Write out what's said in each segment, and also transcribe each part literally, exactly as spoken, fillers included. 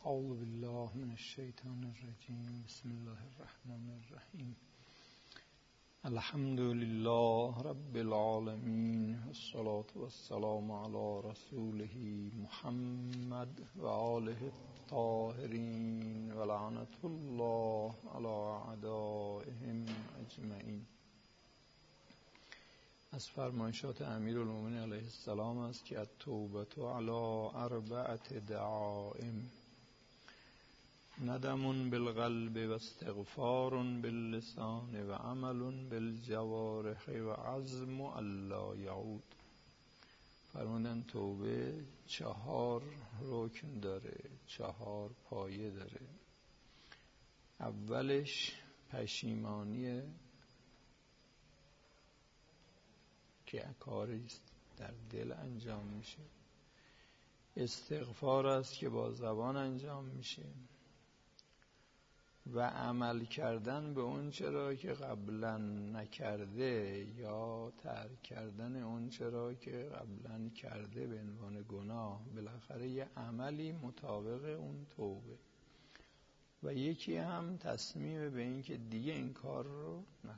اعوذ بالله من الشیطان الرجیم. بسم الله الرحمن الرحیم. الحمد لله رب العالمین، والصلاة والسلام علی رسوله محمد و آله الطاهرین و لعنة الله علی اعدائهم اجمعین. از فرمایشات امیرالمومنین علیه السلام است که التوبة علی اربعة دعائم: ندم بالقلب و استغفار باللسان و عمل بالجوارح و عزم الا یعود. فرمودن توبه چهار رکن داره، چهار پایه داره. اولش پشیمانیه که کاری است در دل انجام میشه. استغفار است که با زبان انجام میشه و عمل کردن به اون چرا که قبلا نکرده یا ترک کردن اون چرا که قبلا کرده به عنوان گناه. بالاخره یه عملی مطابق اون توبه و یکی هم تصمیم به این که دیگه این کار رو نکنه.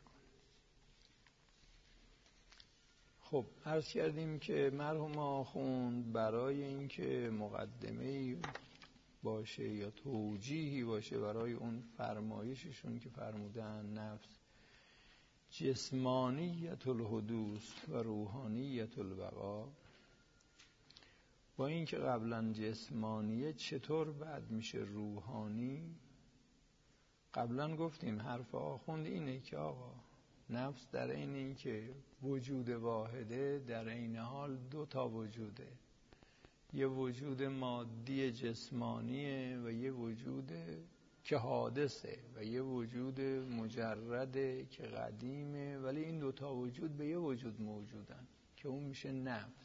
خب عرض کردیم که مرحوم آخوند برای اینکه مقدمه‌ای باشه یا توجیهی باشه برای اون فرمایششون که فرمودن نفس جسمانیت الحدوث و روحانیت البقا، با اینکه قبلا جسمانیه چطور بعد میشه روحانی. قبلا گفتیم حرف آخوند اینه که آقا نفس در این این که وجود واحده، در این حال دو تا وجوده، یه وجود مادی جسمانیه و یه وجود که حادثه و یه وجود مجرده که قدیمه، ولی این دوتا وجود به یه وجود موجودن که اون میشه نفس.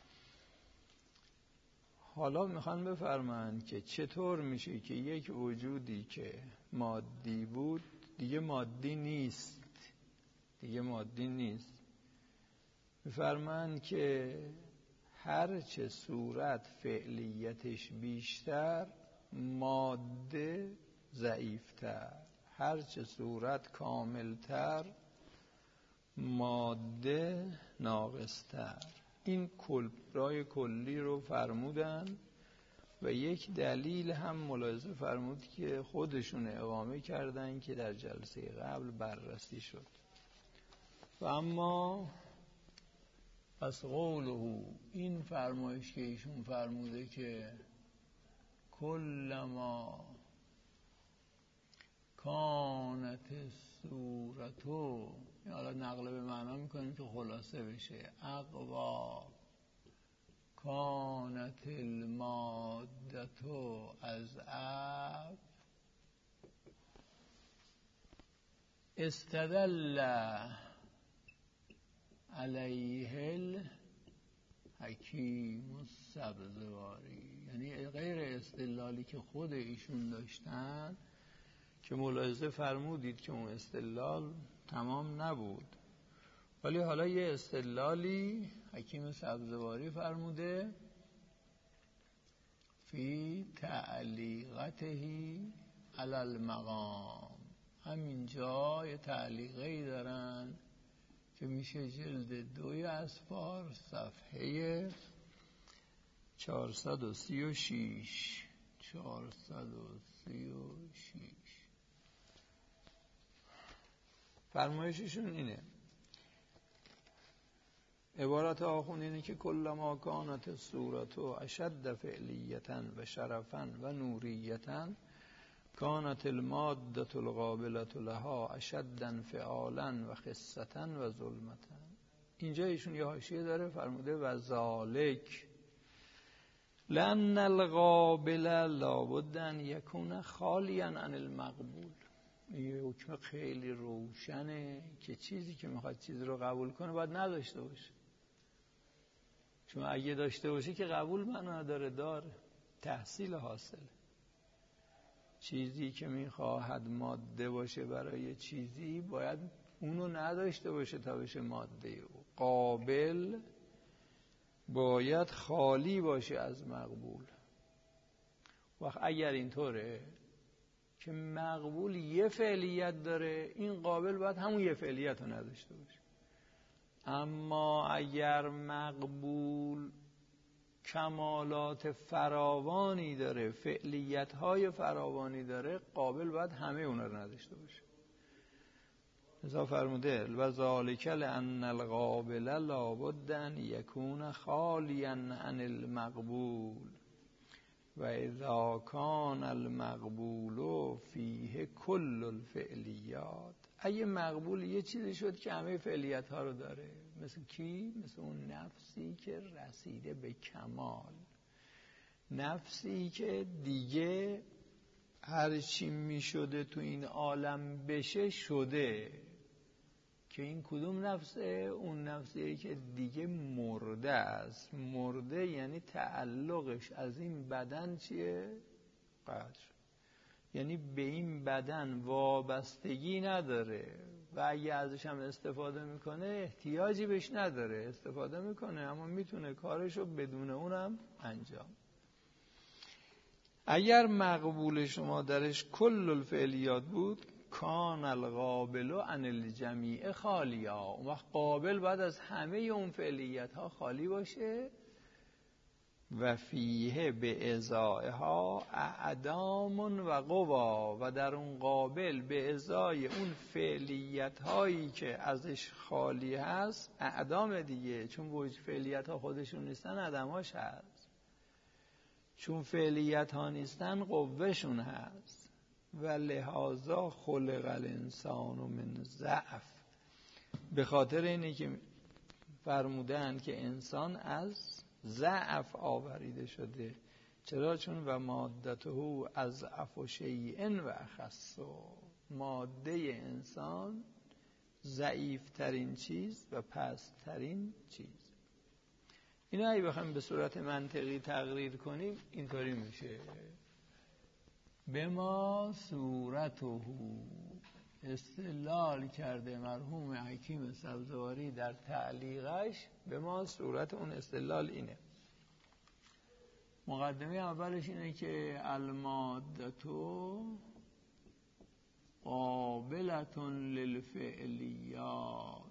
حالا میخوان بفرمایند که چطور میشه که یک وجودی که مادی بود دیگه مادی نیست، دیگه مادی نیست. میفرمایند که هر چه صورت فعلیتش بیشتر، ماده ضعیفتر، هر چه صورت کاملتر، ماده ناقصتر. این کلبرای کلی رو فرمودن و یک دلیل هم ملاحظه فرمود که خودشون اقامه کردن که در جلسه قبل بررسی شد. و اما پس قوله، این فرمایش که ایشون فرموده که کلما کانت صورتو، حالا نقل به معنا میکنیم که خلاصه بشه، اقوا کانت المادتو از اب استدل علیه الحکیم السبزواری. یعنی غیر استدلالی که خود ایشون داشتن که ملاحظه فرمودید که اون استدلال تمام نبود، ولی حالا یه استدلالی حکیم سبزواری فرموده فی تعلیقته علی المقام. همینجا یه تعلیقی دارن که میشه جلد دوی اسفار صفحه چهارصد و سی و شش چهارصد و سی و شش. فرمایششون اینه، عبارت آخوند اینه که کلما کانت صورتو اشد فعلیتا و شرفا و نوریتا کانت المادة القابلة لها اشد انفعالا و خصة و ظلمتا. اینجا ایشون یه حاشیه داره فرموده و ذالک لأن القابل لابد ان یکون خالیا عن المقبول. این حکم خیلی روشنه که چیزی که میخواد چیزی رو قبول کنه باید نداشته باشه، چون اگه داشته باشه که قبول معنا داره، داره تحصیل حاصله. چیزی که میخواهد ماده باشه برای چیزی باید اونو نداشته باشه تا بشه ماده. قابل باید خالی باشه از مقبول. وقت اگر اینطوره که مقبول یه فعلیت داره، این قابل باید همون یه فعلیت رو نداشته باشه. اما اگر مقبول کمالات فراوانی داره، فعلیت های فراوانی داره، قابل باید همه اونا رو نداشته باشه. لذا فرموده و ذالک لان القابل لابد ان یکون خالیا عن المقبول و اذا کان المقبول فیه کل الفعلیات. اگه مقبول یه چیزی شد که همه فعلیت ها رو داره، مثل کی؟ مثل اون نفسی که رسیده به کمال، نفسی که دیگه هر چی می شده تو این عالم بشه شده. که این کدوم نفسه؟ اون نفسیه که دیگه مرده است. مرده یعنی تعلقش از این بدن چیه؟ قطع. یعنی به این بدن وابستگی نداره و اگه ازش هم استفاده میکنه احتیاجی بهش نداره، استفاده میکنه اما میتونه کارشو بدون اونم انجام. اگر مقبول شما درش کل الفعلیات بود، کان القابل عن الجمیع خالیا، اون وقت قابل بعد از همه اون فعلیت ها خالی باشه. و فیه به ازایها اعدام و قوا، و در اون قابل به ازای اون فعلیت هایی که ازش خالی هست اعدام دیگه، چون وجود فعلیت ها خودشون نیستن عدماش هست، چون فعلیت ها نیستن قوهشون هست. و لحاظا خلق الانسان من ضعف، به خاطر اینه که فرمودن که انسان از ضعف آوریده شده. چرا؟ چون و مادته از اضعف شیء و اخص، ماده انسان ضعیف ترین چیز و پست ترین چیز. اینا اگه بخوایم به صورت منطقی تقریر کنیم اینطوری میشه: به ما صورته، استدلال کرده مرحوم حکیم سبزواری در تعلیقش. به ما صورت اون استدلال اینه. مقدمه اولش اینه که المادتو قابلتون للفعلیات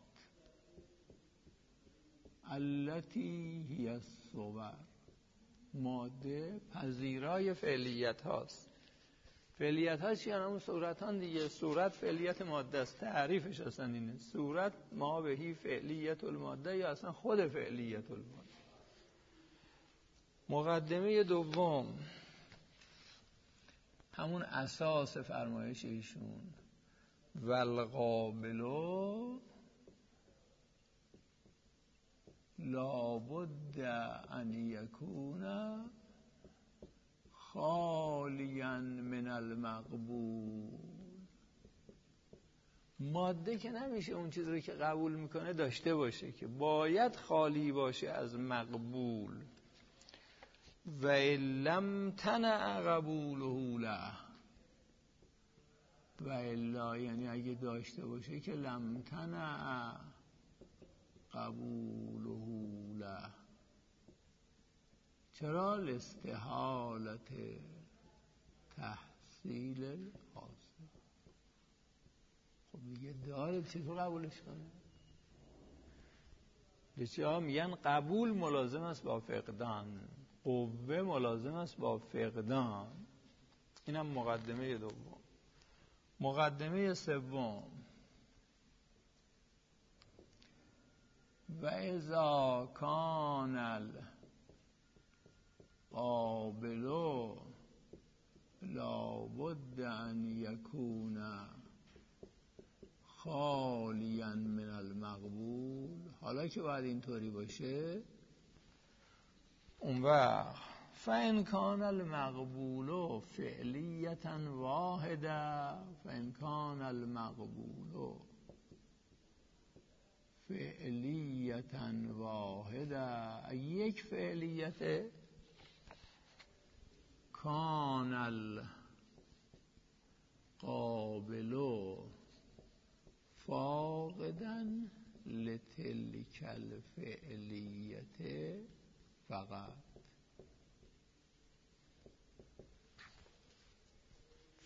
التي هی الصور، ماده پذیرای فعلیت هاست. فعلیت ها چی؟ همون صورت ها دیگه. صورت فعلیت ماده است، تعریفش اصلا اینه. صورت ما بهی فعلیت الماده، یا اصلا خود فعلیت الماده. مقدمه دوم همون اساس فرمایش ایشون: والقابلو لابد ان یکون خالیا من المقبول. ماده که نمیشه اون چیزی رو که قبول میکنه داشته باشه، که باید خالی باشه از مقبول. و لم تنع قبوله له، و الا یعنی اگه داشته باشه که لم تنع قبوله له. چرا؟ لاستحالت تحصیل الحاصل. خب دیگه داره، چطور قبولش کنه؟ بسیار میگن قبول ملازم است با فقدان، قوه ملازم است با فقدان. اینم مقدمه دوم. مقدمه سوم: و اذا کان القابل لابد ان یکون خالیا من المقبول. حالا که باید اینطوری باشه، اون وقت فإن کان المقبول فعلیة واحده، فإن کان المقبول فعلیة واحده، یک فعلیت، کان القابل فاقدا لتلک الفعلیت فقط.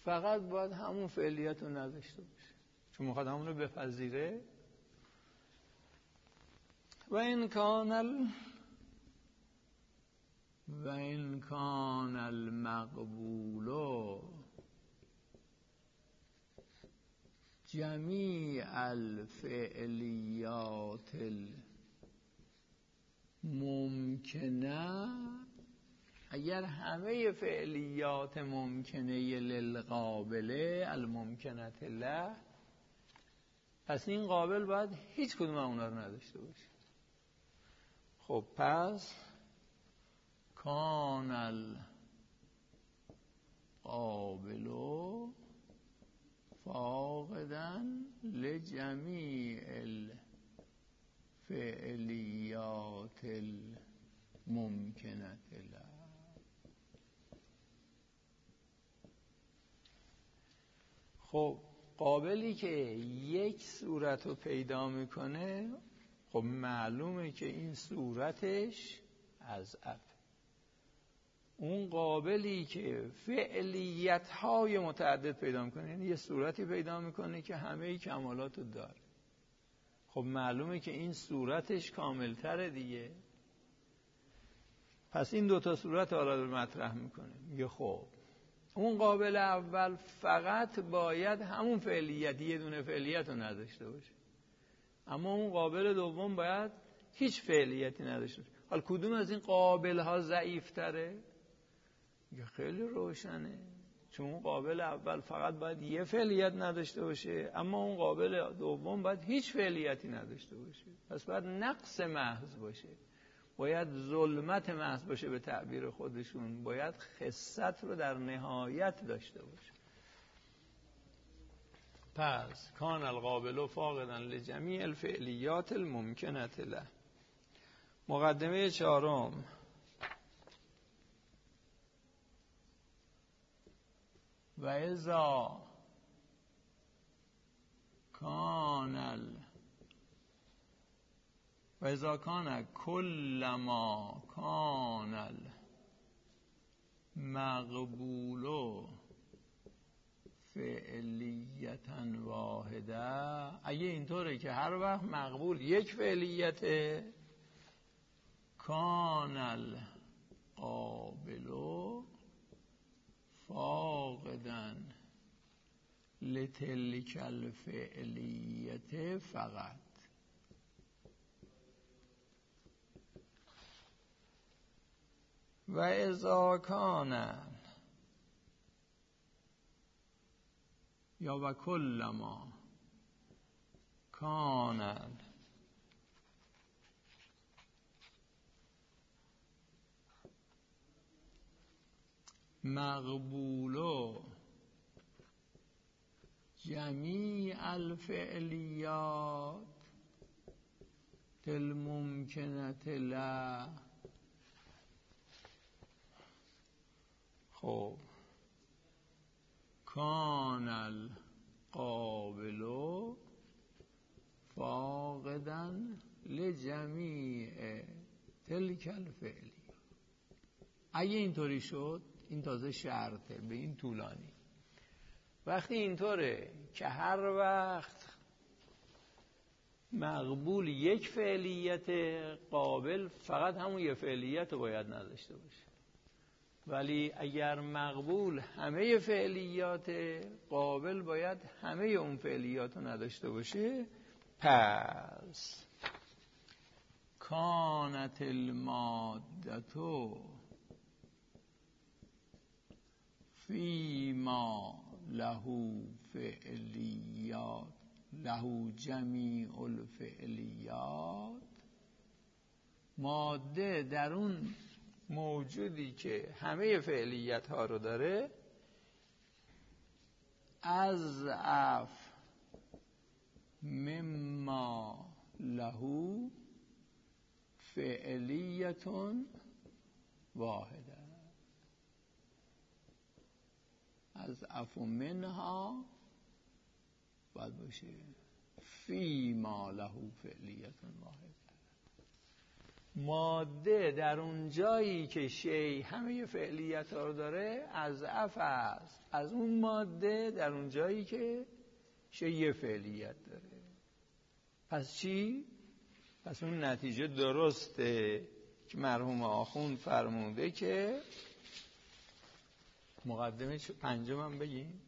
فقط باید همون فعلیت رو نداشته باشه، چون میخواد همون رو بپذیره. و این کان ال و این کان المقبول جمیع الفعلیات الممکنه، اگر همه فعلیات ممکنه للقابله الممکنه له، پس این قابل باید هیچ کدوم اونا رو نداشته باشه. خب پس کان القابل فاقداً لجمیع الفعلیات الممکنه له. خب قابلی که یک صورت رو پیدا میکنه، خب معلومه که این صورتش از اف. اون قابلی که فعلیت های متعدد پیدا میکنه، یعنی یه صورتی پیدا میکنه که همه کمالات رو داره، خب معلومه که این صورتش کاملتره دیگه. پس این دوتا صورت حالا رو مطرح میکنه، میگه خب اون قابل اول فقط باید همون فعلیت، یه دونه فعلیت رو نداشته باشه، اما اون قابل دوم باید هیچ فعلیتی نداشته باشه. حالا کدوم از این قابل ها ضعیف تره؟ میگه خیلی روشنه، چون اون قابل اول فقط باید یه فعلیت نداشته باشه، اما اون قابل دوم باید هیچ فعلیتی نداشته باشه. پس باید نقص محض باشه، باید ظلمت محض باشه به تعبیر خودشون، باید خست رو در نهایت داشته باشه. پس کان القابل فاقداً لجمیع الفعلیات الممکنه له. مقدمه چهارم، و اذا کان ال و اذا کان کل ما کان المقبول فعلیتا واحده، اگه اینطوره که هر وقت مقبول یک فعلیته، کان القابل فاقداً لتلک الفعلیت فقط. و اذا کان یا و کل ما کان مقبول جمیع الفعلیات الممکنه له. خب کان القابل فاقداً لجمیع تلک الفعلی. اگه اینطوری شد، این تازه شرطه به این طولانی. وقتی اینطوره که هر وقت مقبول یک فعلیت، قابل فقط همون یک فعلیت رو باید نداشته باشه. ولی اگر مقبول همه فعلیات، قابل باید همه اون فعلیات رو نداشته باشه. پس کانت المادتو فیما له فعلیات له جمیع الفعلیات، ماده در اون موجودی که همه فعلیت ها رو داره، از اف مما له فعلیتون واحده، از اف منها باید باشه فی ما له فعلیتون واحده. ماده در اون جایی که شی همه فعلیت ها رو داره اضعف است از اون ماده در اون جایی که شی یه فعلیت داره. پس چی؟ پس اون نتیجه درسته که مرحوم آخوند فرموده که مقدمه پنجم هم بگیم.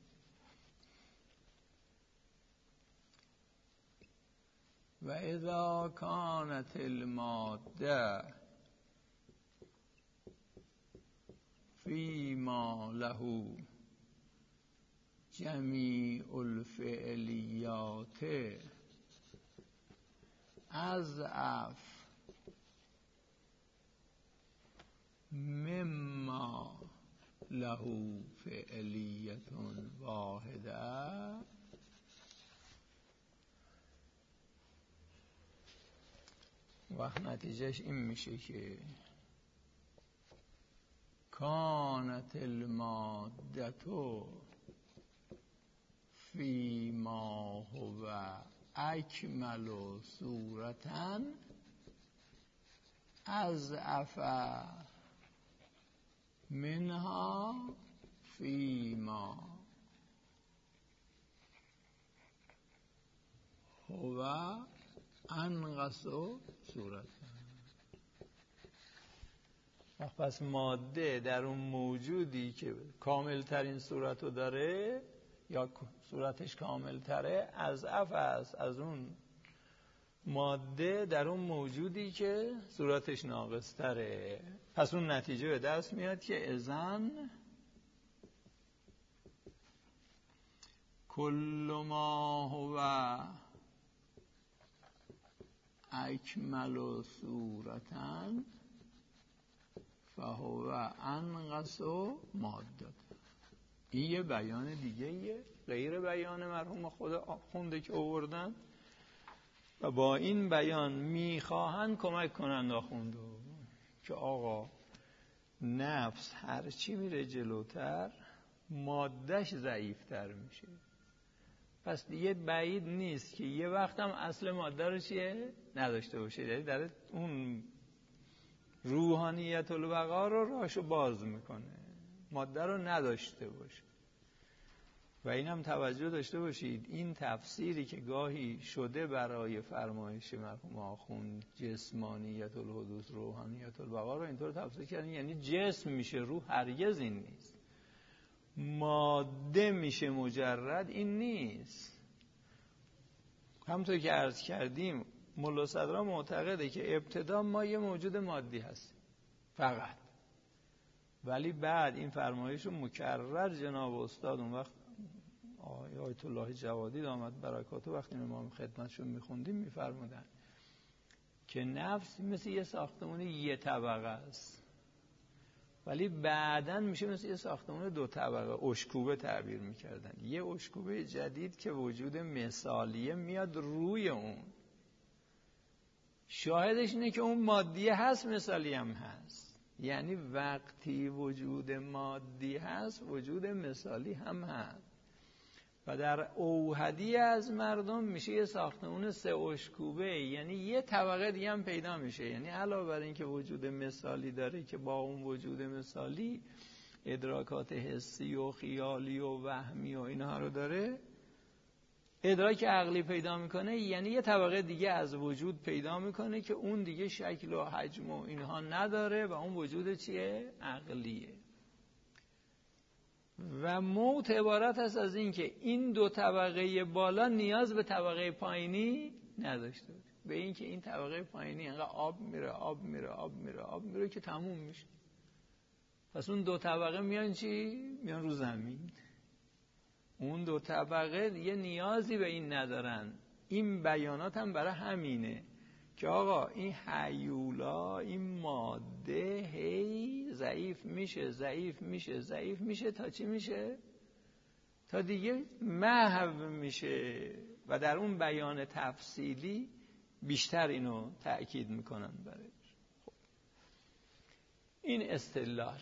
و اذا کانت الماده فیما له جمیع الفعلیات اضعف مما له فعلیت واحده وقت نتیجهش این میشه که کانت المادة فیما هو اکمل صورتاً اضعف منها فیما هو انقص صورتاً. پس ماده در اون موجودی که کامل ترین صورت رو داره یا صورتش کامل تره اضعف است از اون ماده در اون موجودی که صورتش ناقص تره. پس اون نتیجه به دست میاد که اذن کل ما هو اکمل صورتاً فهو انقص ماده. این یه بیان دیگه یه غیر بیان مرحوم خود آخونده که آوردن و با این بیان میخواهن کمک کنند آخونده که آقا نفس هرچی میره جلوتر مادهش ضعیفتر میشه. پس دیگه بعید نیست که یه وقت هم اصل ماده رو چیه نداشته باشه، یعنی در اون روحانیت البقا رو راشو باز میکنه، ماده رو نداشته باشه. و این هم توجه داشته باشید این تفسیری که گاهی شده برای فرمایش مرحوم آخوند جسمانیت الحدوث روحانیت البقا رو اینطور تفسیر کردن یعنی جسم میشه روح، هرگز این نیست. ماده میشه مجرد، این نیست. همونطور که عرض کردیم ملا صدرا معتقده که ابتدا ما یه موجود مادی هستیم فقط، ولی بعد این فرمایش رو مکرر جناب استاد اون وقت آیت الله جوادی دامت برکاته وقتی ما خدمتشون میخوندیم میفرمودن که نفس مثل یه ساختمان یه طبقه است ولی بعداً میشه مثل یه ساختمان دو طبقه، اشکوبه تعبیر میکردن. یه اشکوبه جدید که وجود مثالیه میاد روی اون، شاهدش اینه که اون مادیه هست مثالی هم هست. یعنی وقتی وجود مادی هست وجود مثالی هم هست و در اوحدی از مردم میشه یه ساختمون سه اشکوبه، یعنی یه طبقه دیگه هم پیدا میشه. یعنی علاوه بر این که وجود مثالی داره که با اون وجود مثالی ادراکات حسی و خیالی و وهمی و اینها رو داره، ادراک عقلی پیدا میکنه، یعنی یه طبقه دیگه از وجود پیدا میکنه که اون دیگه شکل و حجم و اینها نداره و اون وجود چیه؟ عقلیه. و موت عبارت است از این که این دو طبقه بالا نیاز به طبقه پایینی نداشته باشه، به این که این طبقه پایینی انقدر آب میره آب میره آب میره آب میره که تموم میشه. پس اون دو طبقه میان چی؟ میان رو زمین. اون دو طبقه یه نیازی به این ندارن. این بیانات هم برای همینه که آقا این هیولا این ماده هی ضعیف میشه ضعیف میشه ضعیف میشه تا چی میشه؟ تا دیگه محو میشه. و در اون بیان تفصیلی بیشتر اینو تأکید میکنن برای خب. این استدلال.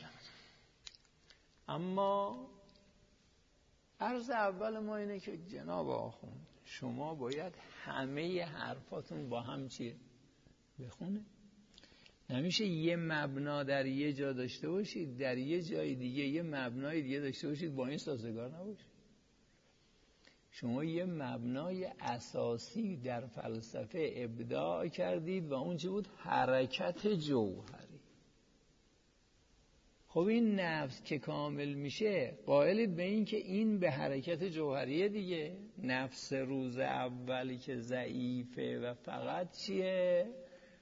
اما عرض اول ما اینه که جناب آخوند شما باید همه حرفاتون با هم چیه؟ بخونه. نمیشه یه مبنا در یه جا داشته باشید در یه جای دیگه یه مبنای دیگه داشته باشید با این سازگار نباشید. شما یه مبنای اساسی در فلسفه ابداع کردید و اون چی بود؟ حرکت جوهری. خب این نفس که کامل میشه قائلید به این که این به حرکت جوهریه دیگه. نفس روز اولی که ضعیفه و فقط چیه؟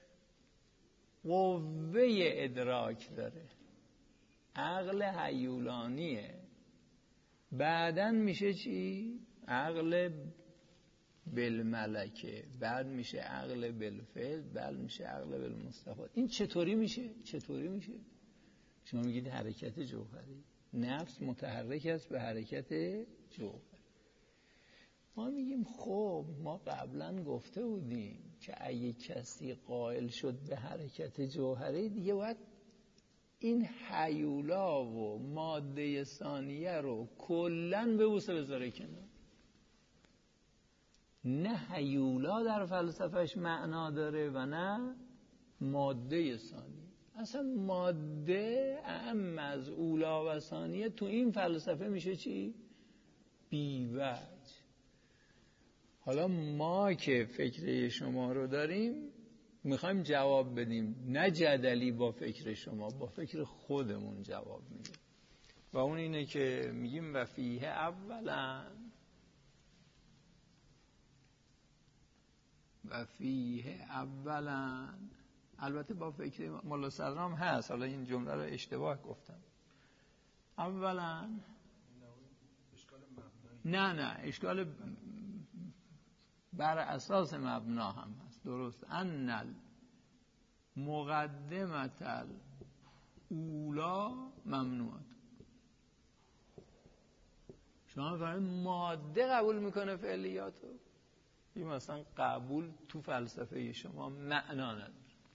قوه ادراک داره، عقل هیولانیه. بعدن میشه چی؟ عقل بالملکه، بعد میشه عقل بالفعل، بعد میشه عقل بالمستفاد. این چطوری میشه؟ چطوری میشه؟ شما میگید حرکت جوهری، نفس متحرک است به حرکت جوهری. ما میگیم خب ما قبلا گفته بودیم که اگه کسی قائل شد به حرکت جوهری دیگه باید این هیولا و ماده ثانیه رو کلن به بوسه بذاره کنار. نه هیولا در فلسفهش معنا داره و نه ماده ثانیه. اصلا ماده اهم از اولا و ثانیه تو این فلسفه میشه چی؟ بیوجه. حالا ما که فکر شما رو داریم میخوایم جواب بدیم، نه جدلی با فکر شما، با فکر خودمون جواب میدیم. و اون اینه که میگیم و فیه اولا و فیه اولا، البته با فکر مولا صدرام هست، حالا این جمله رو اشتباه گفتم. اولا نه نه اشکال بر اساس مبنا هم هست، درست. ان المقدمت الاولا ممنوعه. شما فرمایید ماده قبول میکنه فعلیاتو، این مثلا قبول تو فلسفه شما معنا نداره.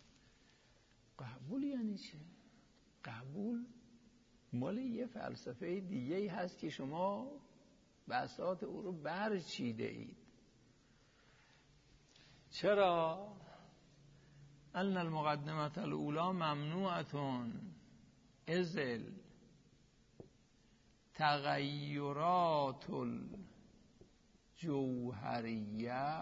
قبول یعنی چه؟ قبول مال یه فلسفه دیگه ای هست که شما بساط او رو برچیده اید. چرا؟ ان المقدمه الاولا ممنوعتون ازل تغیرات الجوهریه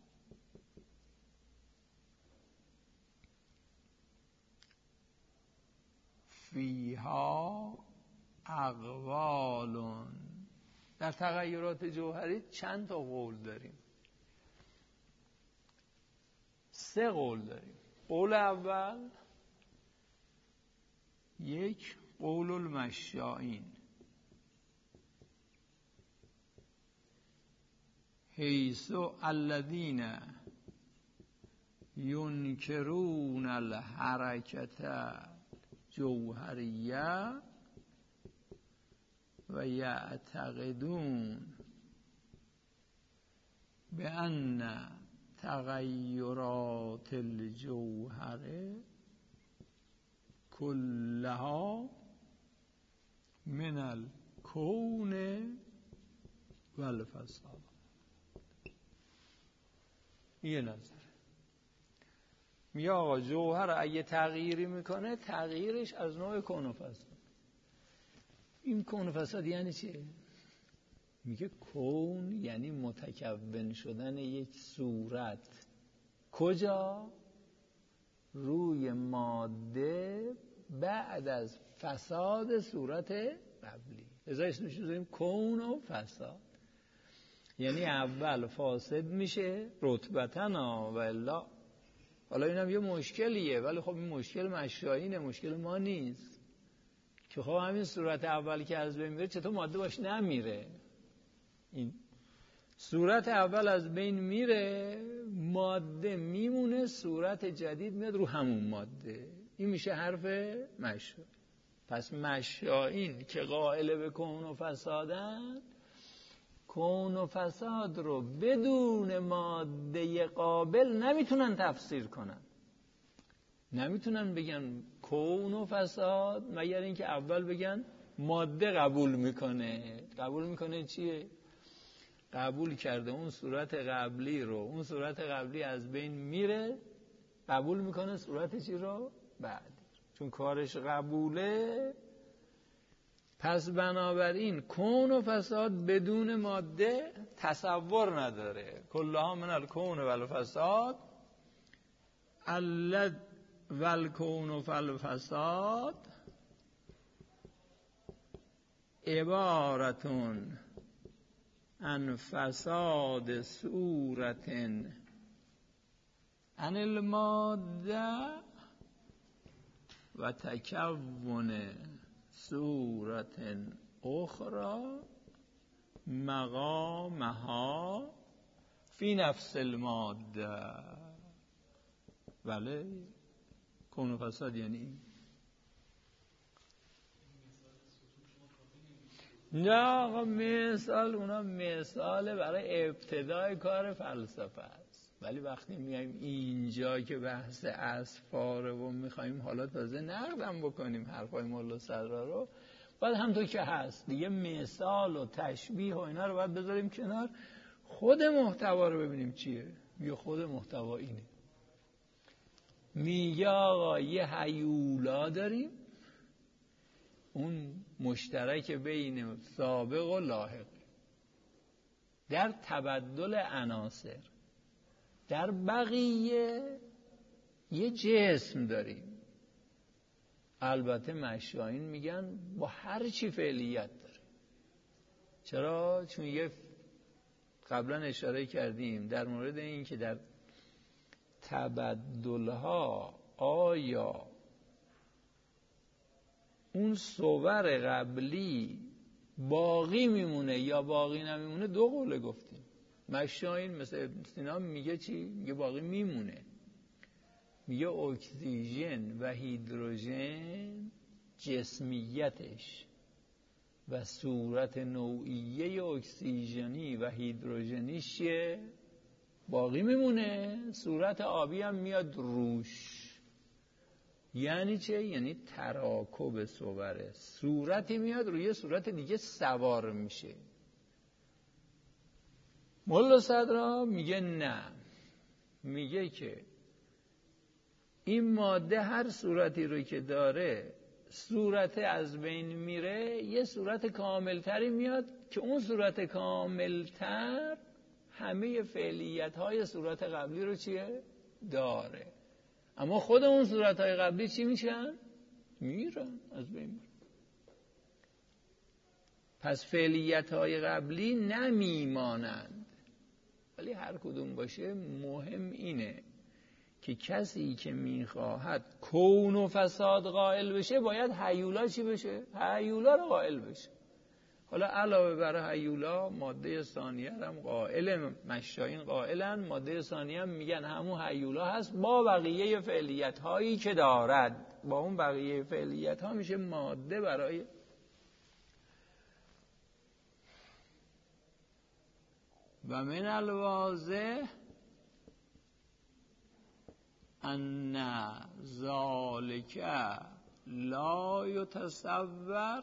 فیها اقوالون. در تغیرات جوهری چند تا قول داریم؟ سه قول داریم. قول اول یک قول المشائین، حیث الذین ینکرون الحرکت جوهریه و یعتقدون بأن تغیرات الجوهر کلها من الکون و الفساد. یه نظر میگه آقا جوهر اگه تغییری میکنه تغییرش از نوع کون و فساد. این کون و فساد یعنی چیه؟ میگه کون یعنی متکون شدن یک صورت. کجا؟ روی ماده بعد از فساد صورت قبلی. ازا اسمش رو داریم کون و فساد. یعنی اول فاسد میشه رتبتنا و الا. حالا اینم یه مشکلیه، ولی خب این مشکل مشایینه، مشکل ما نیست. که خب همین صورت اول که از بین میره چطور ماده باش نمیره؟ این صورت اول از بین میره، ماده میمونه، صورت جدید میاد رو همون ماده. این میشه حرف مشا. پس مشائین که قائل به کون و فسادن، کون و فساد رو بدون ماده قابل نمیتونن تفسیر کنن. نمیتونن بگن کون و فساد مگر اینکه اول بگن ماده قبول میکنه. قبول میکنه چیه؟ قبول کرده اون صورت قبلی رو، اون صورت قبلی از بین میره، قبول میکنه صورت چی رو؟ بعدی، چون کارش قبوله. پس بنابراین کون و فساد بدون ماده تصور نداره. کلها من الکون و الفساد الذ والکون و فالفساد عبارتون عن فساد صورت عن الماده و تکون صورت اخرى مقامها فی نفس الماده. بله، کون و فساد یعنی نه آقا، مثال اونا مثال برای ابتدای کار فلسفه است، ولی وقتی میایم اینجا که بحث اسفاره و میخوایم حالا تازه نقدم بکنیم حرفای مولا صدرا رو، باید همونطور که هست دیگه مثال و تشبیه و اینا رو باید بذاریم کنار، خود محتوا رو ببینیم چیه. میگه خود محتوا اینه، میگه آقا یه هیولا داریم، اون مشترک بین سابق و لاحق در تبدل عناصر. در بقیه یه جسم داریم، البته مشایین میگن با هر چی فعلیت داره. چرا؟ چون یه قبلا اشاره کردیم در مورد این که در تبدلها آیا اون صور قبلی باقی میمونه یا باقی نمیمونه، دو قوله گفتیم. مشایین مثل ابن سینا میگه چی؟ میگه باقی میمونه. میگه اکسیژن و هیدروژن جسمیتش و صورت نوعیه اکسیژنی و هیدروژنیش چیه؟ باقی میمونه. صورت آبی هم میاد روش. یعنی چه؟ یعنی تراکب صوره، صورتی میاد روی صورت دیگه سوار میشه. مولا صدرا میگه نه، میگه که این ماده هر صورتی رو که داره صورت از بین میره، یه صورت کاملتری میاد که اون صورت کاملتر همه فعلیت های صورت قبلی رو چیه؟ داره. اما خود اون صورت های قبلی چی میشن؟ میرن، از بین میرن. پس فعلیت های قبلی نمیمانند، ولی هر کدوم باشه مهم اینه که کسی که میخواهد کون و فساد قائل بشه باید هیولا چی بشه؟ هیولا رو قائل بشه. حالا علاوه بر هیولا ماده ثانیه هم قائل، مشایین قائلن ماده ثانیه هم میگن همون هیولا هست با بقیه فعلیت هایی که دارد. با اون بقیه فعلیت ها میشه ماده برای و من الواضح ان ذالک لا یتصور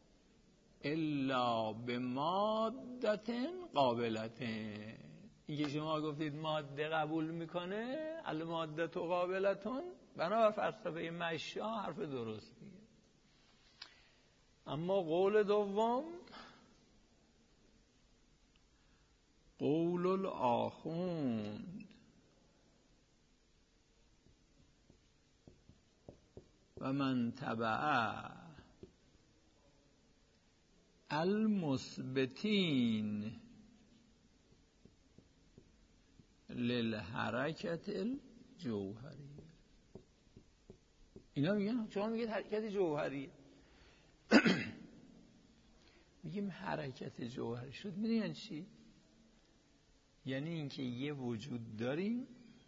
الا بمادت قابلت. این که شما گفتید ماده قبول میکنه، المادت قابلتون، بنابر فلسفه مشا حرف درستیه. اما قول دوم، قول الاخوند و من تبع المثبتین للحرکت الجوهری. اینا میگن شما میگید حرکت جوهری، میگیم حرکت جوهری شد. میدونین چی؟ یعنی اینکه یه وجود داریم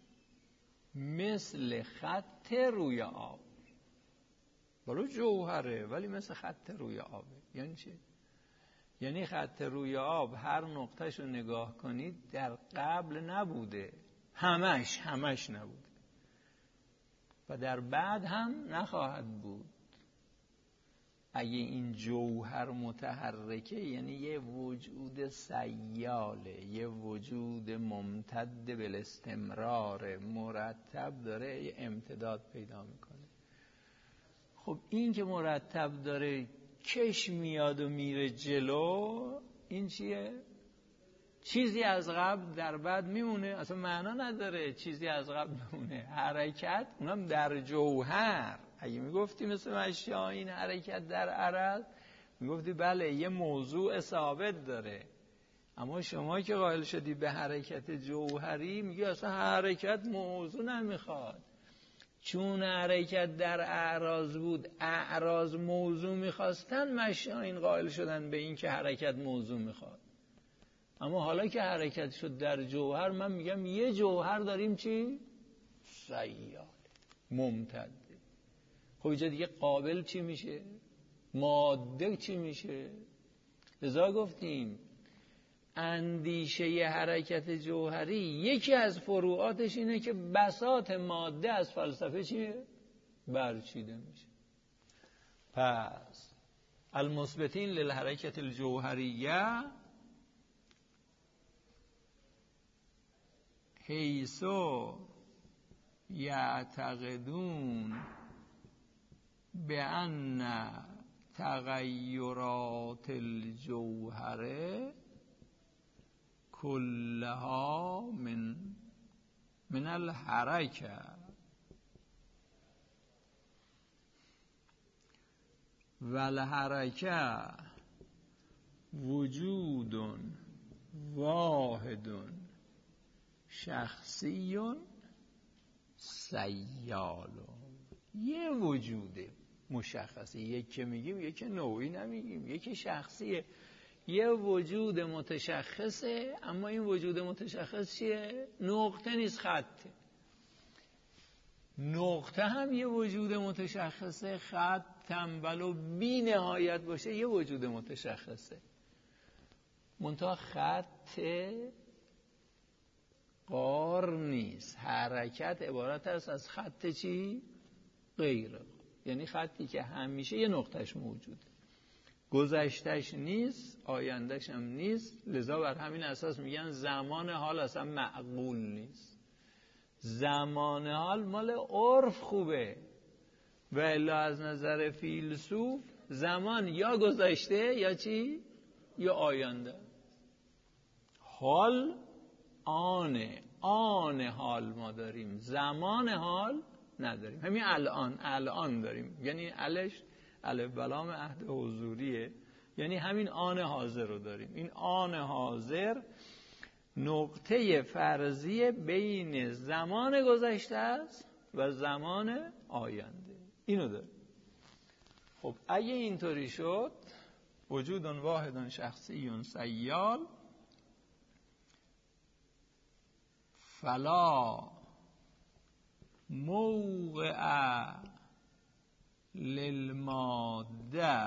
مثل خط روی آب، برای جوهره ولی مثل خط روی آبه. یعنی چی؟ یعنی خط روی آب هر نقطهش رو نگاه کنید در قبل نبوده، همش همش نبوده و در بعد هم نخواهد بود. اگه این جوهر متحرکه یعنی یه وجود سیاله، یه وجود ممتد بالاستمرار، مرتب داره یه امتداد پیدا میکنه. خب این که مرتب داره کش میاد و میره جلو، این چیه؟ چیزی از قبل در بعد میمونه، اصلا معنا نداره چیزی از قبل میمونه. حرکت اونم در جوهر، اگه میگفتی مثل مشیا این حرکت در عرض، میگفتی بله یه موضوع ثابت داره. اما شما که قائل شدی به حرکت جوهری، میگی اصلا حرکت موضوع نمیخواد، چون حرکت در اعراض بود اعراض موضوع میخواستن، مشایخ قائل شدن به این که حرکت موضوع میخواد. اما حالا که حرکت شد در جوهر، من میگم یه جوهر داریم چی؟ سیال ممتد. خب اینجا دیگه قابل چی میشه؟ ماده چی میشه؟ لذا گفتیم اندیشه ی حرکت جوهری یکی از فروعاتش اینه که بساط ماده از فلسفه چیه؟ برچیده میشه. پس المثبتین للحرکت الجوهریه حیثو یعتقدون بأن تغیرات الجوهره کلها من من الحرکه و الحرکه وجود واحد شخصی سیال. یه وجود مشخصه، یک که میگیم یک نوعی نمیگیم، یک شخصیه، یه وجود متشخصه. اما این وجود متشخص چیه؟ نقطه نیست، خطه. نقطه هم یه وجود متشخصه، خط تنبلو بی نهایت باشه یه وجود متشخصه. منتها خط قار نیست. حرکت عبارت است از خط چی؟ غیر، یعنی خطی که همیشه یه نقطهش موجوده، گذشتهش نیست، آیندهش هم نیست. لذا بر همین اساس میگن زمان حال اصلا معقول نیست. زمان حال مال عرف خوبه، و الا از نظر فیلسوف زمان یا گذشته یا چی؟ یا آینده. حال آنه، آن حال ما داریم، زمان حال نداریم. همین الان، الان داریم، یعنی الش الف بلام عهد حضوریه، یعنی همین آن حاضر رو داریم. این آن حاضر نقطه فرضی بین زمان گذشته است و زمان آینده، اینو داریم. خب اگه اینطوری شد، وجود واحد شخصی سیال، فلا موقع للماده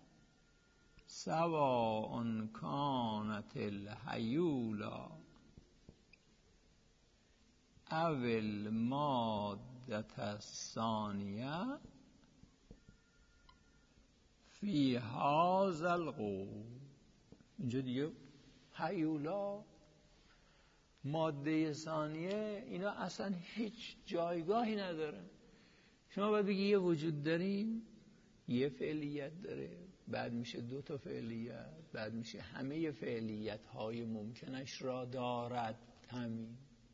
سواء كانت الحیولا او الماده الثانیه فی هذا القول. اینجا دیگه حیولا، ماده ثانیه، اینا اصلا هیچ جایگاهی نداره. شما باید بگی یه وجود داریم، یه فعلیت داره، بعد میشه دو تا فعلیت، بعد میشه همه فعلیت های ممکنش را دارد. همین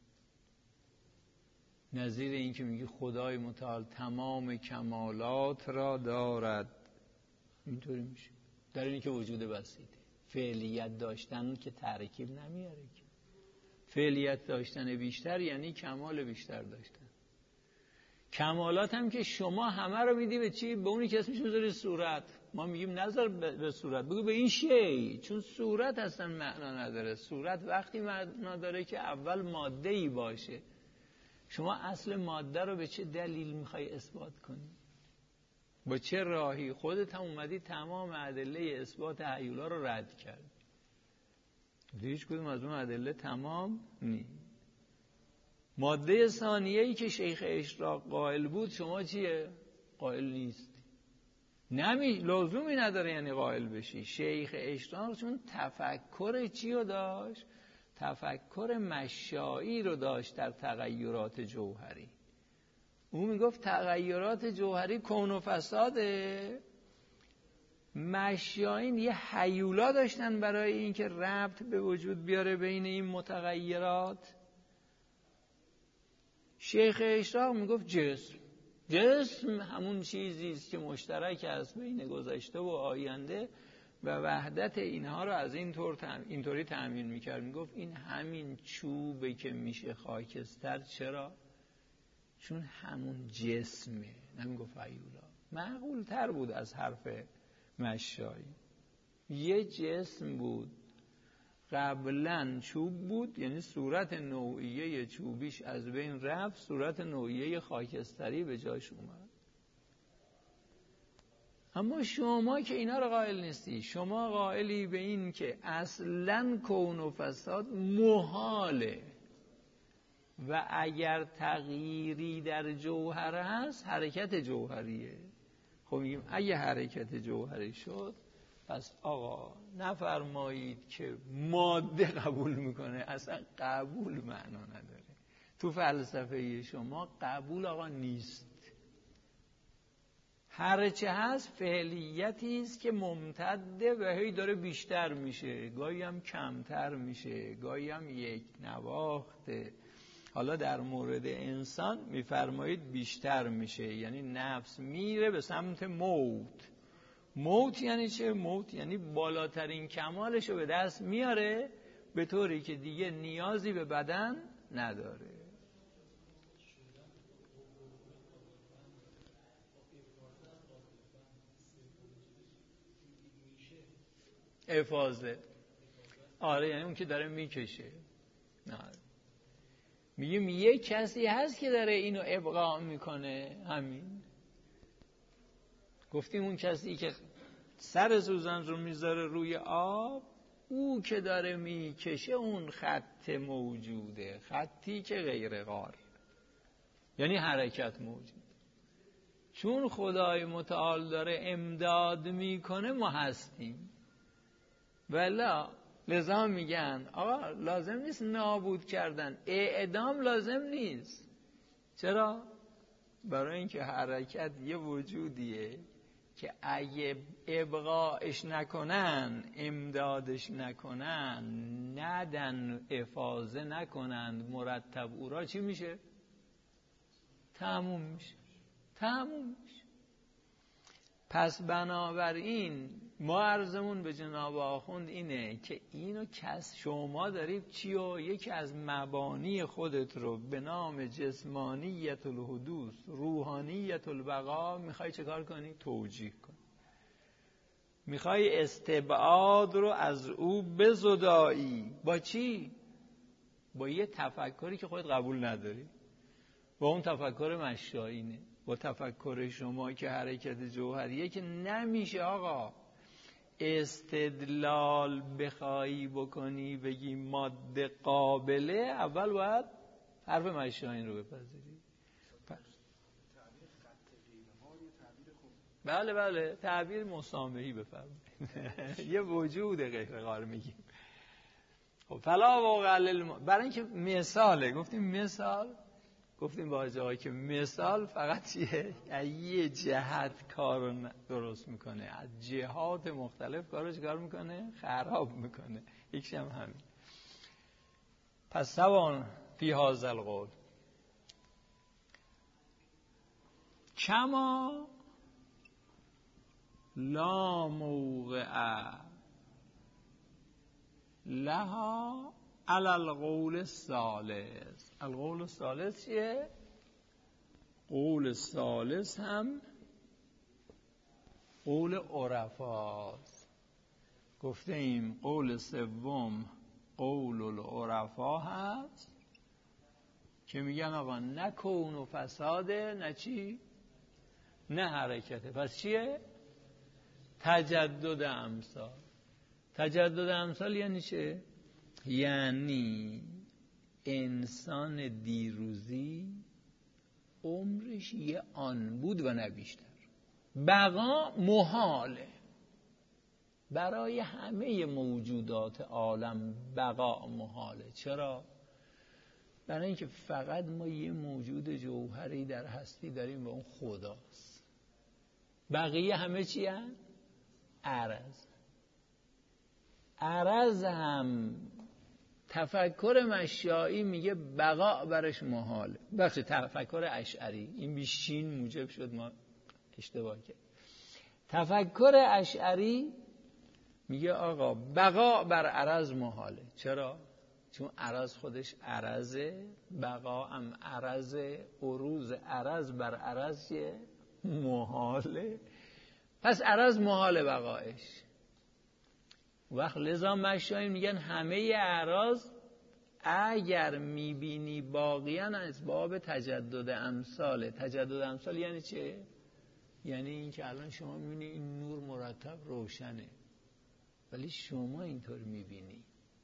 نظیر این که میگی خدای متعال تمام کمالات را دارد، اینطوری میشه. در اینی که وجود بسیطه. فعلیت داشتن که ترکیب نمیاره که. فعلیت داشتن بیشتر یعنی کمال بیشتر داشتن. کمالات هم که شما همه رو میدی به چی؟ به اونی که اسمش میذاری صورت. ما میگیم نظر به صورت، بگو به این شی، چون صورت اصلا معنا نداره. صورت وقتی معنا داره که اول ماده‌ای باشه. شما اصل ماده رو به چه دلیل میخوای اثبات کنی؟ با چه راهی؟ خودت هم اومدی تمام ادله اثبات هیولا رو رد کردی. هیچ کدوم از اون ادله تمام نیست. ماده ثانیه‌ای که شیخ اشراق قائل بود، شما چیه؟ قائل نیست. نمی لزومی نداره یعنی قائل بشی. شیخ اشراق چون تفکر چی رو داشت؟ تفکر مشایی رو داشت در تغیرات جوهری. اون میگفت تغییرات جوهری کون و فساده. مشایین یه هیولا داشتن برای اینکه ربط به وجود بیاره بین این متغیرات. شیخ اشراق میگفت جسم جسم همون چیزی است که مشترک است بین گذشته و آینده و وحدت اینها رو از این طور تام... اینطوری تأمین میکرد. میگفت این همین چوبه که میشه خاکستر. چرا؟ چون همون جسمه. نمیگفت هیولا. معقول تر بود از حرف مشایی. یه جسم بود، قبلا چوب بود، یعنی صورت نوعیه چوبیش از بین رفت، صورت نوعیه خاکستری به جاش اومد. اما شما که اینا رو قائل نیستی، شما قائلی به این که اصلاً کون و فساد محاله و اگر تغییری در جوهر هست حرکت جوهریه. خب میگیم اگه حرکت جوهری شد پس آقا نفرمایید که ماده قبول میکنه. اصلا قبول معنا نداره. تو فلسفه شما قبول آقا نیست. هر چه هست فعلیتی است که ممتده و هی داره بیشتر میشه، گاهی هم کمتر میشه، گاهی هم یک نواخته. حالا در مورد انسان میفرمایید بیشتر میشه، یعنی نفس میره به سمت موت. موت یعنی چه؟ موت یعنی بالاترین کمالش رو به دست میاره به طوری که دیگه نیازی به بدن نداره. افاضه. آره یعنی اون که داره میکشه. نه میگیم یه کسی هست که داره اینو ابقا میکنه. همین گفتیم اون کسی که سر سوزن رو میذاره روی آب، او که داره میکشه اون خط موجوده، خطی که غیر قار، یعنی حرکت موجود. چون خدای متعال داره امداد میکنه ما هستیم. ولی لذا میگن آقا لازم نیست نابود کردن، اعدام لازم نیست. چرا؟ برای اینکه حرکت یه وجودیه که اگه ابقاش نکنن، امدادش نکنن، ندن افاضه نکنند مرتب، او را چی میشه؟ تموم میشه. تموم میشه. پس بنابراین ما عرضمون به جناب آخوند اینه که اینو کس شما دارید چی و یکی از مبانی خودت رو به نام جسمانیت الحدوث روحانیت البقا میخوای چه کار کنی؟ توجیه کنی. میخوای استبعاد رو از او بزدایی. با چی؟ با یه تفکری که خودت قبول نداری. با اون تفکر مشایینه. با تفکر شما که حرکت جوهریه که نمیشه آقا استدلال بخوایی بکنی بگی ماده قابله، اول باید حرف مشایین رو بپذیری. بله بله تعبیر مسامحی بفرمایید. یه وجود غیر قار میگیم. خب فلا واقع برای اینکه مثاله گفتیم مثال گفتیم با جایی که مثال فقط یه یه جهت کار رو درست میکنه، از جهات مختلف کار رو چکار میکنه؟ خراب میکنه. یکیش هم همین. پس سوان فی هذا القول کما لا موقع لها علی القول الثالث. القول الثالث چیه؟ قول الثالث هم قول عرفاست. گفته ایم قول سوم قول العرفا هست که میگن آقا نه کون و فساده نه چی؟ نه حرکته. پس چیه؟ تجدد امثال. تجدد امثال یعنی چه؟ یعنی انسان دیروزی عمرش یه آن بود و نه بیشتر. بقا محاله برای همه موجودات عالم. بقا محاله. چرا؟ برای اینکه فقط ما یه موجود جوهری در هستی داریم و اون خداست. بقیه همه چی هست؟ عرض. عرض هم تفکر مشایی میگه بقا برش محاله. بخش تفکر اشعری، این بیشین موجب شد ما اشتباه کرد. تفکر اشعری میگه آقا بقا بر عرض محاله. چرا؟ چون عرض خودش عرضه، بقا هم عرضه، عروض عرض بر عرض محاله. پس عرض محاله بقایش. وقت لذا مشایخ میگن همه اعراض اگر میبینی باقیان از باب تجدد امثال. تجدد امثال یعنی چه؟ یعنی این که الان شما میبینی این نور مرتب روشنه ولی شما اینطور میبینی.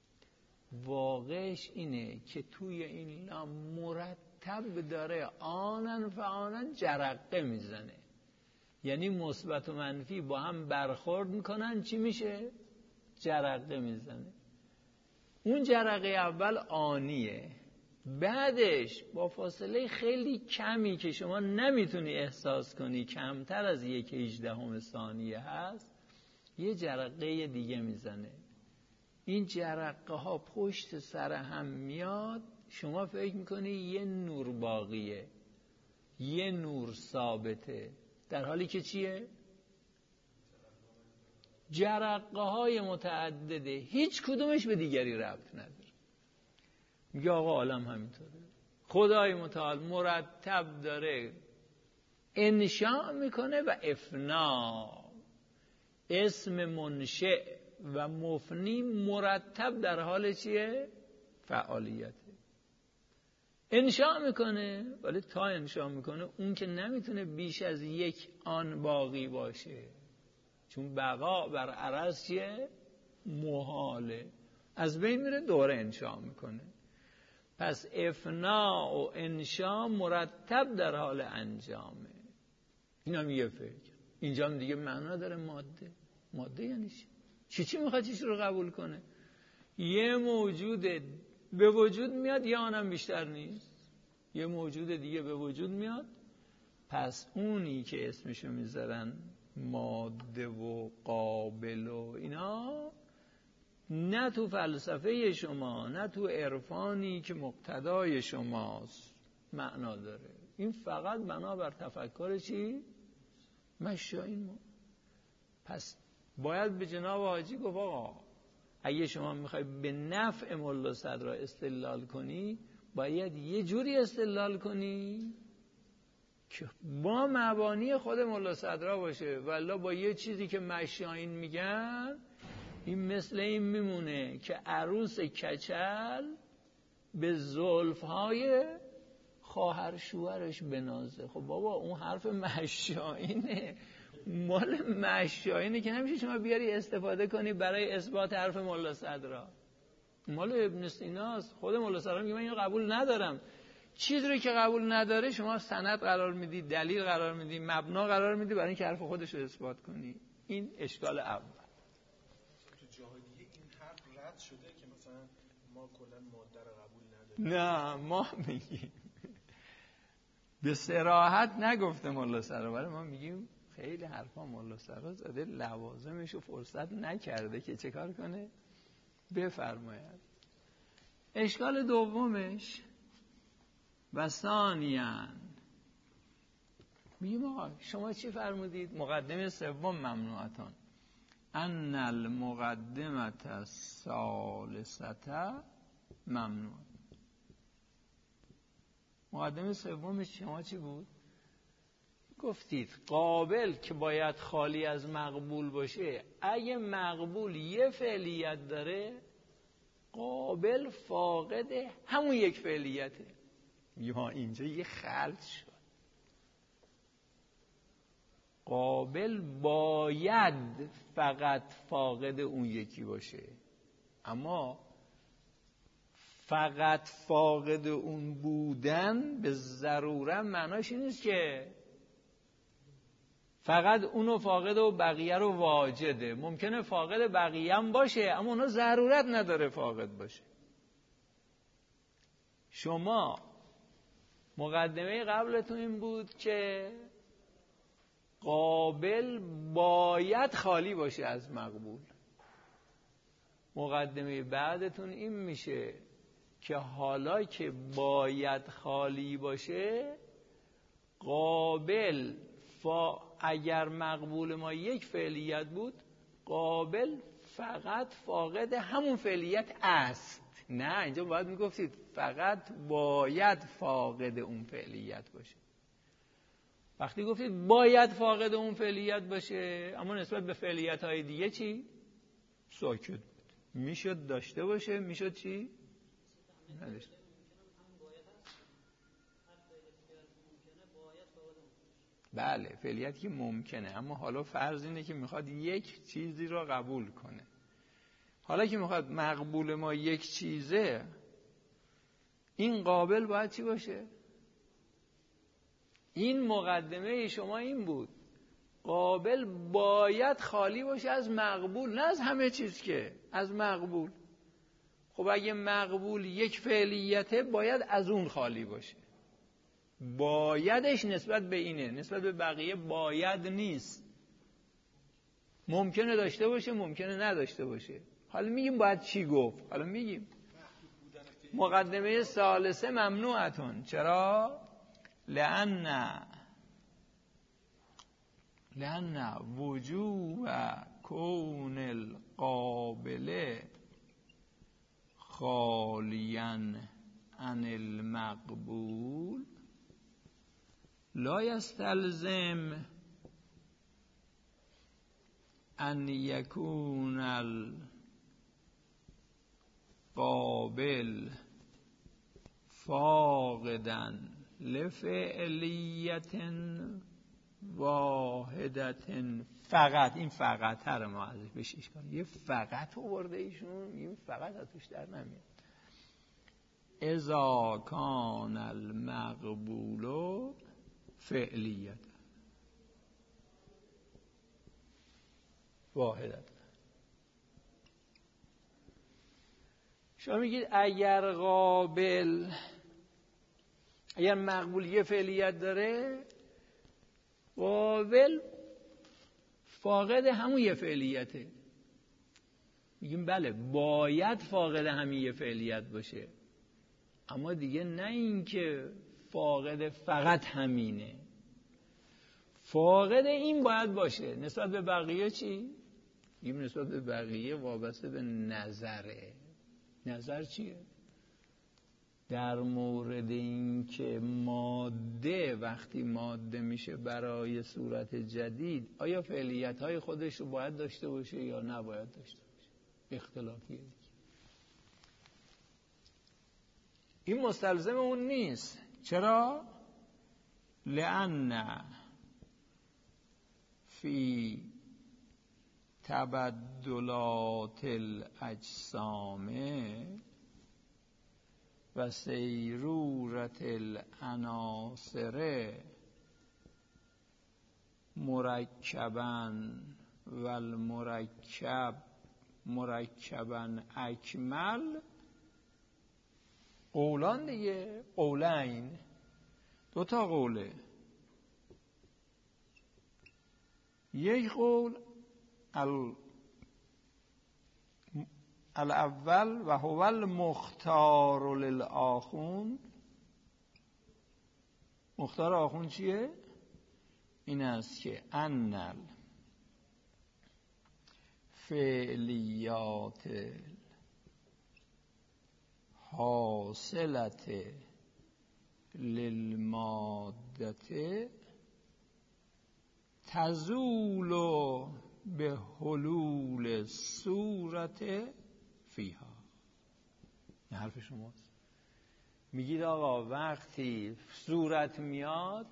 واقعش اینه که توی این لام مرتب داره آنن فآنن جرقه میزنه. یعنی مثبت و منفی با هم برخورد میکنن، چی میشه؟ جرقه میزنه. اون جرقه اول آنیه، بعدش با فاصله خیلی کمی که شما نمیتونی احساس کنی، کمتر از یک هجدهم ثانیه هست، یه جرقه دیگه میزنه. این جرقه ها پشت سر هم میاد، شما فکر میکنی یه نور باقیه، یه نور ثابته، در حالی که چیه؟ جرقه های متعدده، هیچ کدومش به دیگری ربط نداره. میگه آقا عالم همینطوره. خدای متعال مرتب داره انشاء میکنه و افنا. اسم منشئ و مفنی مرتب در حال چیه؟ فعالیته. انشاء میکنه، ولی تا انشاء میکنه اون که نمیتونه بیش از یک آن باقی باشه، چون بقا بر عرض چیه؟ محاله. از بین میره، دوره انشاء میکنه. پس افنا و انشاء مرتب در حال انجامه. این هم یه فکر. اینجا هم دیگه معنا داره ماده. ماده یعنی چی؟ چی چی میخواد چیش رو قبول کنه؟ یه موجود به وجود میاد، یا آنم بیشتر نیست. یه موجود دیگه به وجود میاد، پس اونی که اسمشو میذارن ماده و قابل و اینا، نه تو فلسفه شما نه تو عرفانی که مقتدای شماست معنا داره. این فقط بنا بر تفکر چی؟ مشایی ما. پس باید به جناب حاجی گفت آقا اگه شما میخوای به نفع ملا صدرا استدلال کنی، باید یه جوری استدلال کنی که با مبانی خود ملا صدرا باشه، والا با یه چیزی که مشایین میگن این مثل این میمونه که عروس کچل به زلفهای خواهر شوهرش بنازه. خب بابا اون حرف مشایینه، مال مشایینه که نمیشه شما بیاری استفاده کنی برای اثبات حرف ملا صدرا. مال ابن سیناست. خود ملا صدرا میگه من اینو قبول ندارم. چیزی رو که قبول نداره شما سند قرار میدی، دلیل قرار میدی، مبنا قرار میدی برای اینکه حرف خودش رو اثبات کنی. این اشکال اول. تو جاهای دیگه این حرف رد شده که مثلا ما کلا ماده رو قبول نداریم. نه ما میگیم به صراحت نگفته ملا صدرا، ولی ما میگیم خیلی حرفا ملا صدرا زده، لوازمشو فرصت نکرده که چه کار کنه؟ بفرماید. اشکال دومش و ثانیاً میگیم آقا شما چی فرمودید؟ مقدمه سوم ممنوعتان ان المقدمه الثالثه ممنوع. مقدمه سومش شما چی بود؟ گفتید قابل که باید خالی از مقبول باشه، اگه مقبول یه فعلیت داره، قابل فاقد همون یک فعلیته. یا اینجا یه خلط شد. قابل باید فقط فاقد اون یکی باشه، اما فقط فاقد اون بودن به ضرورت معناش این نیست که فقط اونو فاقد و بقیه رو واجده. ممکنه فاقد بقیه هم باشه اما اونو ضرورت نداره فاقد باشه. شما مقدمه قبلتون این بود که قابل باید خالی باشه از مقبول. مقدمه بعدتون این میشه که حالا که باید خالی باشه، قابل فا اگر مقبول ما یک فعلیت بود، قابل فقط فاقد همون فعلیت است. نه، اینجا باید میگفتید فقط باید فاقد اون فعلیت باشه. وقتی گفتید باید فاقد اون فعلیت باشه، اما نسبت به فعلیت های دیگه چی؟ ساکت بود. میشد داشته باشه، میشد چی؟ نداشته. بله، فعلیتی که ممکنه، اما حالا فرض اینه که میخواد یک چیزی رو قبول کنه. حالا که میخواد مقبول ما یک چیزه، این قابل باید چی باشه؟ این مقدمه شما این بود، قابل باید خالی باشه از مقبول، نه از همه چیز، که از مقبول. خب اگه مقبول یک فعلیته، باید از اون خالی باشه. بایدش نسبت به اینه، نسبت به بقیه باید نیست. ممکنه داشته باشه، ممکنه نداشته باشه. حالا میگیم باید چی گفت؟ حالا میگیم مقدمه ثالثه ممنوعتون. چرا؟ لأن لأن وجوب کون القابل خالیا عن المقبول لا یستلزم ان یکون القابل فاقدا لفعلیت واحدت. فقط این فقط هر ما ازش بشیش کنیم، یه فقط آورده ایشون، این فقط از توش در نمیاد. اذا کان المقبول فعلیت واحدت. شما میگید اگر قابل، اگر مقبول یه فعلیت داره، قابل فاقد همون یه فعلیته. میگیم بله، باید فاقد همین یه فعلیت باشه، اما دیگه نه این که فاقد فقط همینه، فاقد این باید باشه. نسبت به بقیه چی؟ میگیم نسبت به بقیه وابسته به نظره. نظر چیه؟ در مورد این که ماده وقتی ماده میشه برای صورت جدید، آیا فعلیت های خودش رو باید داشته باشه یا نباید داشته باشه؟ اختلافیه دیگه. این مستلزم اون نیست. چرا؟ لأن فی تبدلات الاجسام و سیرورت العناصر مرکبا و المرکب مرکبا اکمل. قولان دیگه، قولین، دو تا قوله. یک قول ال الاول و هو المختار للآخوند. مختار آخوند چیه؟ این است که ان فعلیات حاصلت للمادة تزول به حلول صورت فیها. این حرف شماست. میگید آقا وقتی صورت میاد،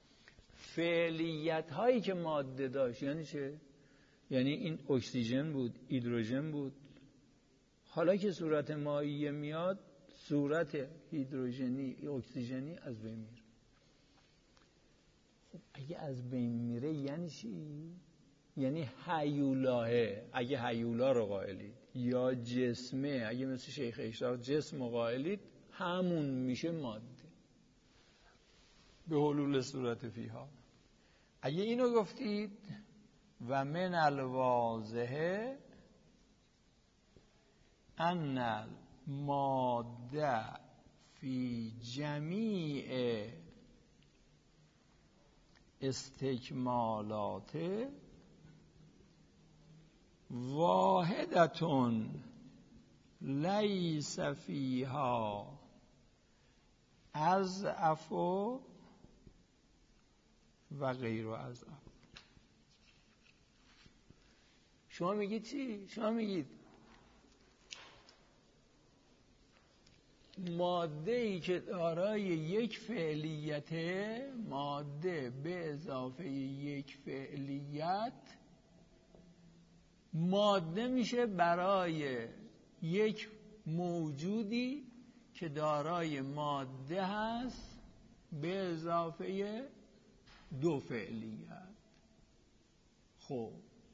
فعلیت هایی که ماده داشت، یعنی چه؟ یعنی این اکسیژن بود، هیدروژن بود. حالا که صورت مایع میاد، صورت هیدروژنی، اکسیژنی از بین میره. خب اگه از بین میره یعنی چی؟ یعنی هیولاه. اگه هیولا رو قائلید، یا جسمه، اگه مثل شیخ اشراق جسم رو قائلید، همون میشه ماده به حلول صورت فیها. اگه اینو گفتید و من الواضحه ان الماده فی جمیع استکمالات واحدتون لیس فیها اضعف و غیر اضعف. شما میگید چی؟ شما میگید ماده ای که دارای یک فعلیت، ماده به اضافه یک فعلیت ماده میشه برای یک موجودی که دارای ماده هست به اضافه دو فعلیت. خب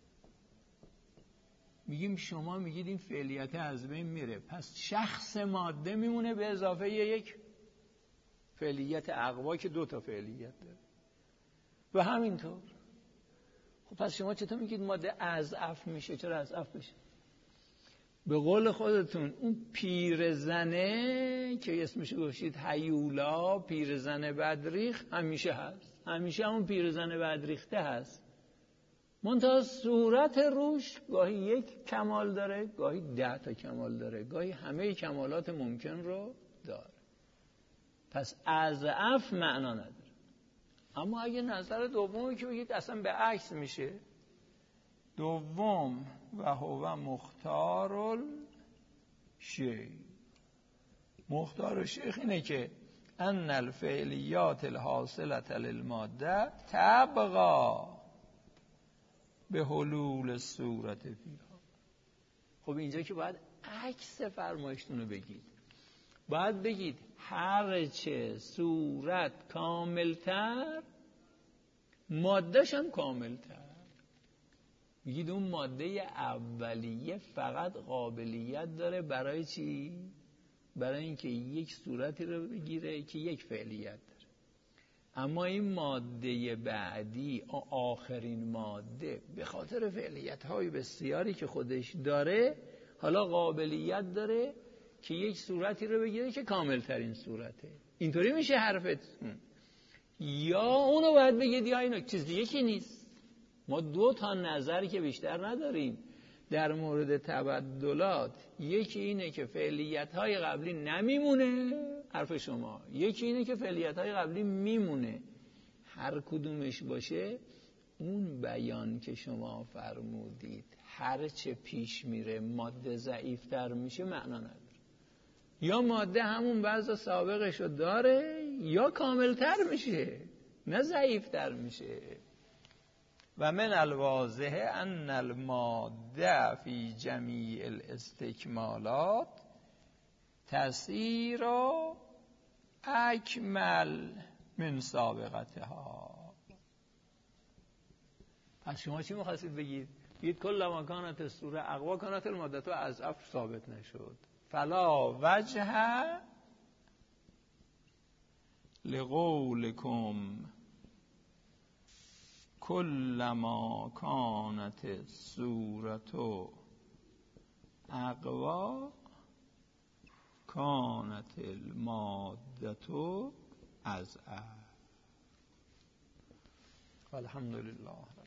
میگیم شما میگید این فعلیت از بین میره، پس شخص ماده میمونه به اضافه یک فعلیت اقوا که دو تا فعلیت داره و همینطور. خب پس شما چطور میگید ماده اضعف میشه؟ چرا اضعف بشه؟ به قول خودتون اون پیرزنه که اسمش گوشید هیولا، پیرزن بدریخ همیشه هست، همیشه همون پیرزن بدریخته هست، منتها صورت روش گاهی یک کمال داره، گاهی ده تا کمال داره، گاهی همه کمالات ممکن رو داره. پس اضعف معنا نداره. اما اگه نظر دومی که بگید اصلا به عکس میشه، دوم و هو مختار الشیخ، مختار الشیخ اینه که ان الفعلیات الحاصلة للماده تبقى به حلول صورت فیها. خب اینجا که باید عکس فرمایشتون رو بگید، باید بگید هرچه صورت کاملتر مادهش هم کاملتر. میگید اون ماده اولیه فقط قابلیت داره برای چی؟ برای اینکه یک صورتی رو بگیره که یک فعلیت داره. اما این ماده بعدی، آخرین ماده، به خاطر فعلیت‌های بسیاری که خودش داره حالا قابلیت داره که یک صورتی رو بگیره که کاملترین صورته. اینطوری میشه حرفتون. یا اونو باید بگید یا اینو، چیز دیگه که نیست. ما دو تا نظر که بیشتر نداریم در مورد تبدلات. یکی اینه که فعلیت‌های قبلی نمیمونه، حرف شما. یکی اینه که فعلیت‌های قبلی میمونه. هر کدومش باشه اون بیان که شما فرمودید هر چه پیش میره ماده ضعیفتر میشه معنا نداره. یا ماده همون وضع سابقشو داره یا کاملتر میشه، نه ضعیفتر میشه. و من الواضح ان الماده فی جمیع الاستکمالات تسیر اکمل من سابقتها. پس شما چی میخواستید بگید؟ بگید کل ما کانت الصوره اقوا کانت المادة از اف ثابت نشد، فلا وجه لقولکم کل ما کانت الصورة اقوا کانت المادة اضعف. الحمدلله.